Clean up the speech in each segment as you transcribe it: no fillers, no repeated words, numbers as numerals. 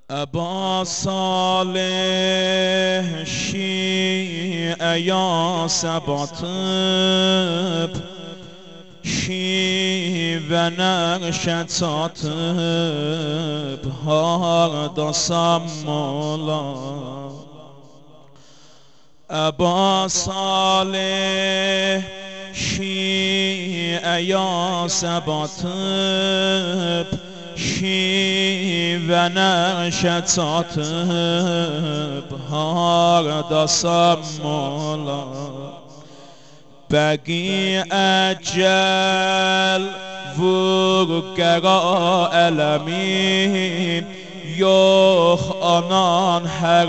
ابا صالح شیعه یا سباطب شیوه نقشتاتب هاردا سمولا ابا صالح شیعه یا سباطب شیوه نقشتاتب هاردا سمولا بقی اجل ورگرا علمی یخ آنان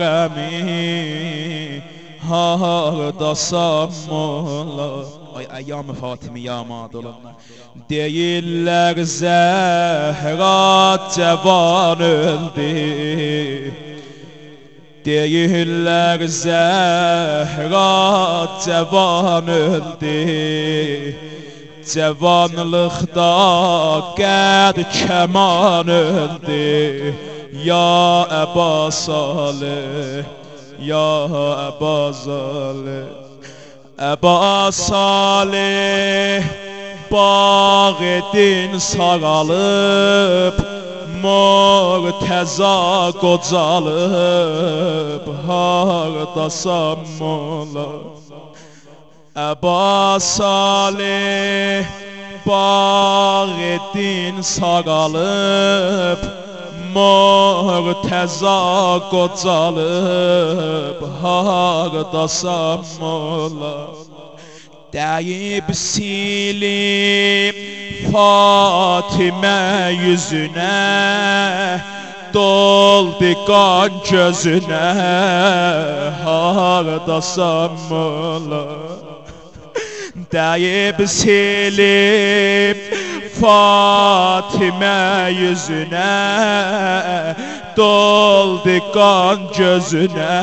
حرمی هاردا سمولا ay ایام فاطمی آمادلون değiller Zehra cevan öldü değiller Zehra cevan öldü cevanlıkta qad keman öldü ya Eba Salih ya Eba Salih Eba Salih bağı din saralıb Murteza qocalıb hardasam ola Eba Salih bağı din saralıb Murteza qocalıb hardasam ola Deyib silib Fatime yüzüne Doldu qan gözüne Hardasam ola Deyib silib Fatime yüzüne Doldu qan gözüne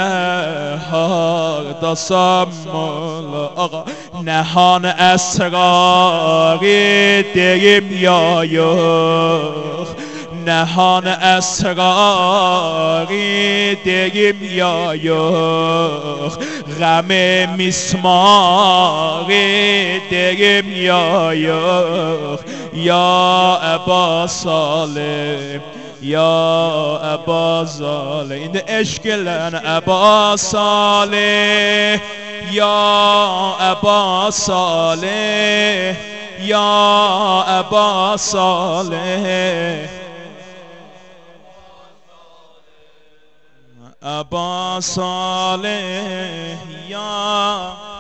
Hardasam ola Ağa Nəhan əsrarı deyim ya yox Nəhan əsrarı deyim ya yox Qəmi mismarı deyim ya yox Ya Eba Salih Ya Eba Salih İndi eşq elən Eba Salih Ya Eba Salih Ya Eba Salih Eba Salih Ya